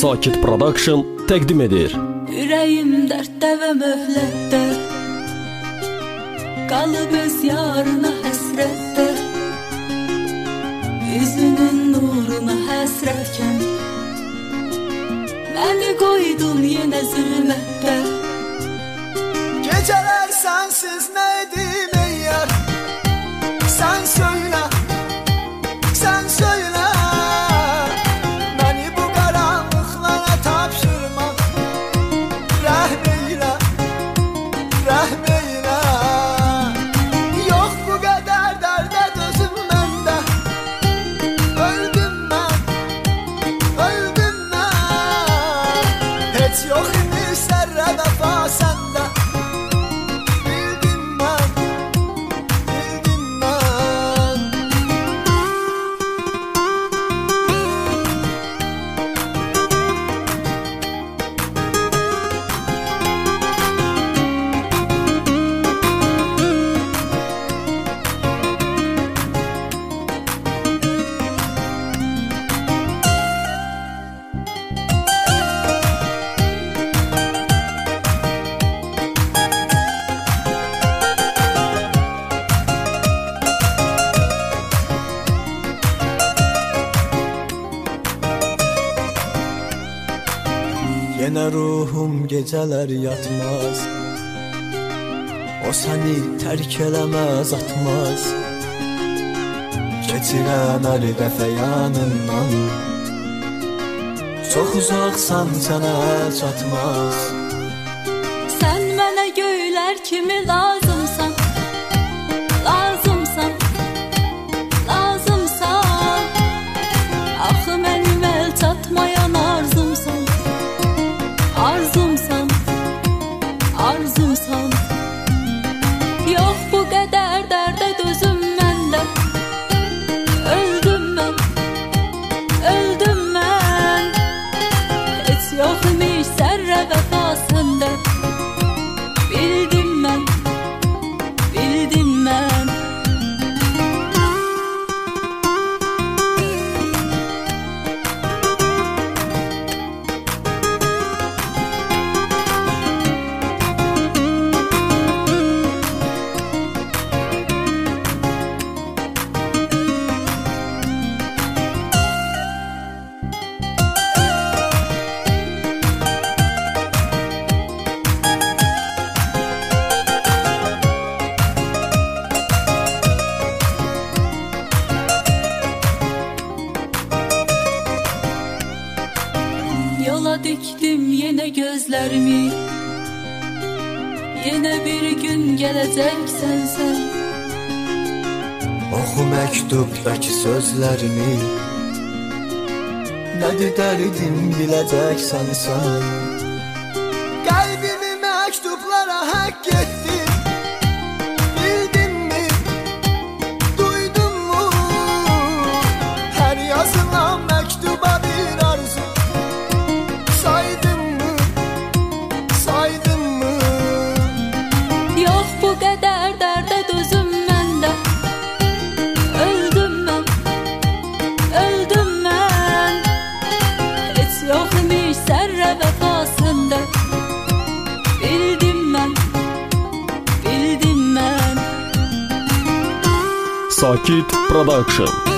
Sakit Production təqdim edir. Ürəyim dərddə və möhlətdə, qalıb öz yarına həsrətdə, üzünün nuruna həsrətkən, məni qoydun yenə zülmətdə. Gecələr sensiz nə edim ey yar, sen söyle, sen söyle. Məni bu qaranlıqlara tapşırma, rəhm eylə, rəhm eylə. Yox bu qədər dərdə dözüm məndə, öldüm mən, öldüm mən. Heç yox imiş zərrə vəfa səndə, bildim mən, bildim mən. Yenə ruhum gecələr yatmaz, o səni tərk eləməz, atmaz. Keçirəm hər dəfə yanından, çox uzaqsan sənə çatmaz. Sən mənə göylər kimi lazımsan, lazımsan, lazımsan. Axı mənim əl çatmayan arzumsan, arzumsan, arzumsan. Yox bu qədər dərdə dözüm məndə, öldüm mən, öldüm mən. Heç yox imiş zərrə vəfa səndə, bildim mən, bildim mən. Yola dikdim yenə gözlərimi, yenə bir gün gələcəksən sən. Oxu məktubdakı sözlərimi, nədir dərdim biləcəksən sən. Qəlbimi məktublara həkk etdim, bildinmi, duydunmu? Hər yazılan məktuba bir arzu, saydınmı, saydınmı? Yox bu qədər dərdə dözüm məndə, öldüm mən, öldüm mən. Heç yox imiş zərrə vəfa səndə, bildim mən, bildim mən. Sakit Production